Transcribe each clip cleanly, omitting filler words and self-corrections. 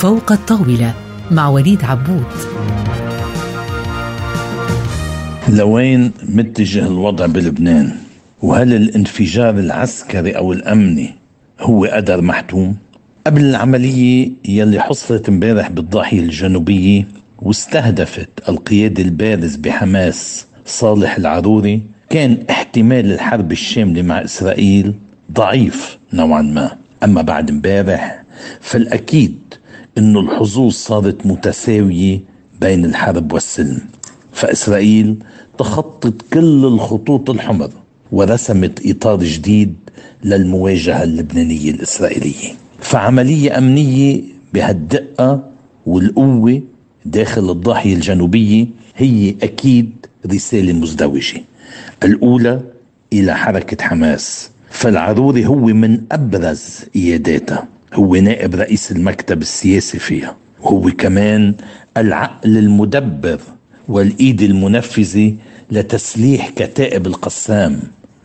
فوق الطاولة مع وليد عبود. لوين متجه الوضع بلبنان؟ وهل الانفجار العسكري أو الأمني هو قدر محتوم؟ قبل العملية يلي حصلت امبارح بالضاحية الجنوبية واستهدفت القيادي البارز بحماس صالح العروري، كان احتمال الحرب الشاملة مع إسرائيل ضعيف نوعا ما. أما بعد امبارح فالأكيد إنه الحظوظ صارت متساوية بين الحرب والسلم، فإسرائيل تخطت كل الخطوط الحمر ورسمت إطار جديد للمواجهة اللبنانية الإسرائيلية. فعملية أمنية بهالدقة والقوة داخل الضاحية الجنوبية هي أكيد رسالة مزدوجة. الأولى إلى حركة حماس، فالعروري هو من أبرز قياداتها، هو نائب رئيس المكتب السياسي فيها، وهو كمان العقل المدبر والإيد المنفذة لتسليح كتائب القسام،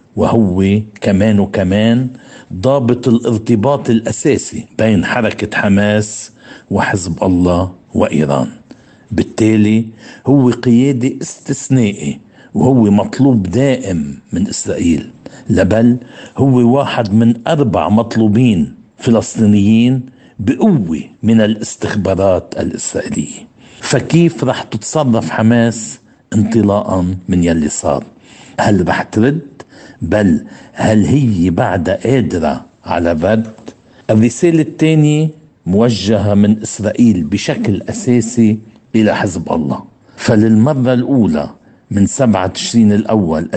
وهو كمان ضابط الارتباط الأساسي بين حركة حماس وحزب الله وإيران. بالتالي هو قيادي استثنائي وهو مطلوب دائم من إسرائيل، بل هو واحد من 4 مطلوبين فلسطينيين بقوة من الاستخبارات الإسرائيلية. فكيف رح تتصرف حماس انطلاقا من يلي صار؟ هل رح ترد؟ بل هل هي بعد قادرة على الرد؟ الرسالة الثانية موجهة من إسرائيل بشكل أساسي إلى حزب الله. فللمرة الأولى من 7 تشرين الأول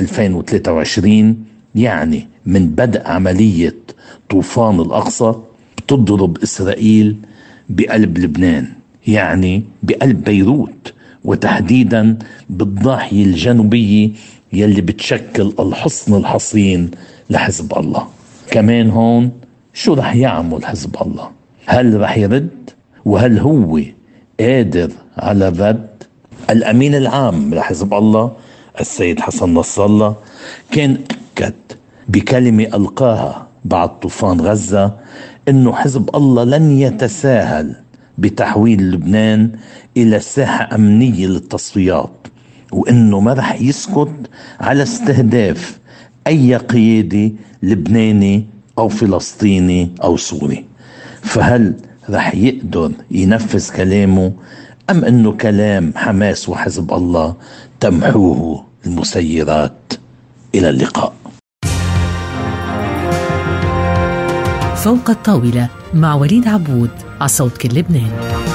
2023، يعني من بدء عملية طوفان الأقصى، تضرب إسرائيل بقلب لبنان، يعني بقلب بيروت، وتحديدا بالضاحية الجنوبية يلي بتشكل الحصن الحصين لحزب الله. كمان هون شو رح يعمل حزب الله؟ هل رح يرد؟ وهل هو قادر على الرد؟ الأمين العام لحزب الله السيد حسن نصر الله كان أكد بكلمة ألقاها بعد طوفان غزة إنه حزب الله لن يتساهل بتحويل لبنان إلى ساحة أمنية للتصفيات، وإنه ما رح يسكت على استهداف أي قيادي لبناني أو فلسطيني أو سوري. فهل رح يقدر ينفذ كلامه، أم أنه كلام حماس وحزب الله تمحوه المسيرات؟ إلى اللقاء. فوق الطاولة مع وليد عبود على صوت كل لبنان.